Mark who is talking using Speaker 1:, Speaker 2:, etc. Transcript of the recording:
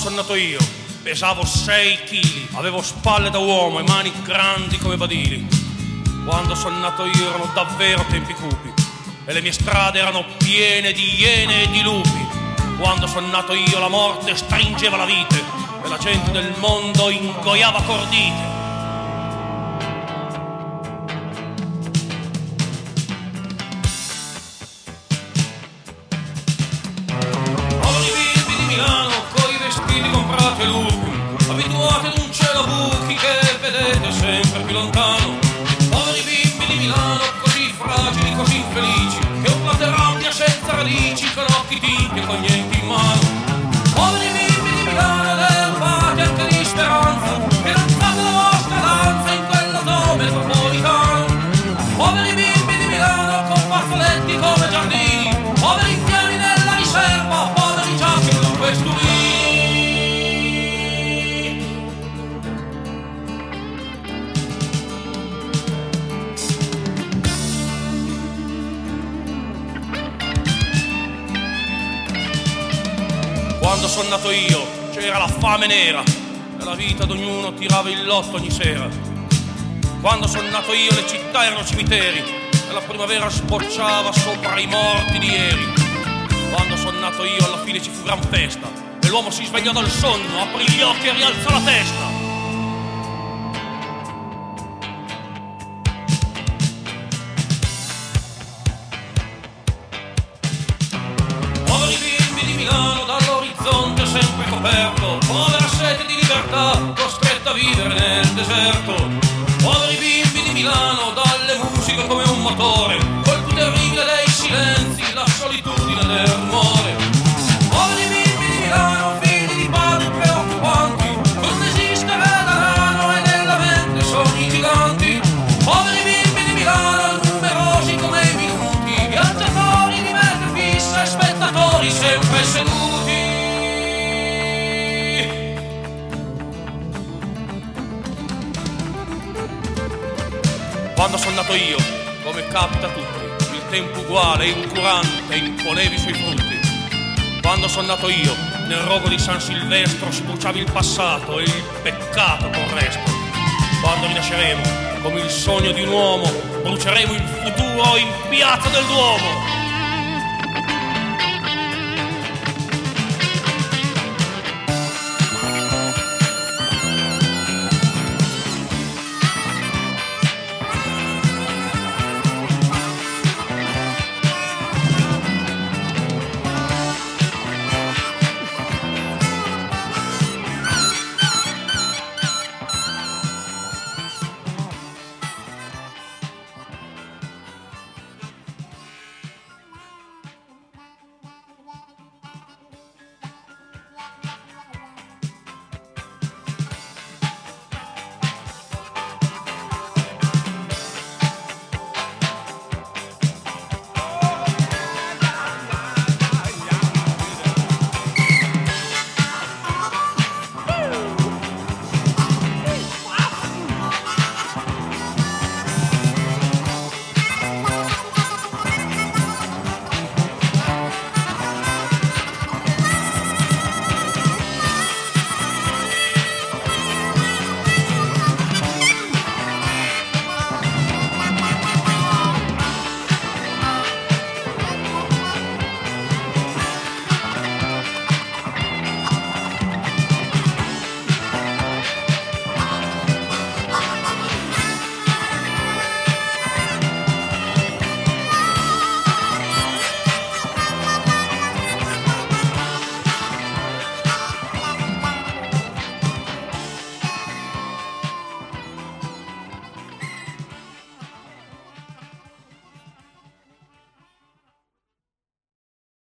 Speaker 1: sono nato io pesavo 6 chili, avevo spalle da uomo e mani grandi come badili. Quando sono nato io erano davvero tempi cupi e le mie strade erano piene di iene e di lupi. Quando sono nato io la morte stringeva la vite e la gente del mondo ingoiava cordite. Comprate lupi, abituati ad un cielo buchi che vedete sempre più lontano. Poveri bimbi di Milano, così fragili, così infelici, che un plato rabbia senza radici, con occhi tinti e con niente in mano. Poveri bimbi di Milano, derurbati anche di speranza, che non fate la vostra danza in quell'auto metropolitano. Poveri bimbi di Milano, con fazzoletti come giardini, poveri indiani nella riserva, poveri giacchi in un questurino. Quando sono nato io c'era la fame nera e la vita d'ognuno tirava il lotto ogni sera. Quando sono nato io le città erano cimiteri e la primavera sbocciava sopra i morti di ieri. Quando sono nato io alla fine ci fu gran festa e l'uomo si svegliò dal sonno, aprì gli occhi e rialzò la testa. Sempre coperto, povera sete di libertà, costretta a vivere nel deserto. Poveri bimbi di Milano, dalle musiche come un motore, col più terribile dei silenzi, la solitudine del rumore. Poveri bimbi di Milano, figli di padri preoccupanti, con esistere da rano e nella mente sogni giganti. Poveri bimbi di Milano, numerosi come i minuti, viaggiatori di mete fissa e spettatori sempre seduti. Quando sono nato io, come capita a tutti, il tempo uguale e incurante imponeva i suoi frutti. Quando sono nato io, nel rogo di San Silvestro si bruciava il passato e il peccato col resto. Quando rinasceremo, come il sogno di un uomo, bruceremo il futuro in piazza del Duomo.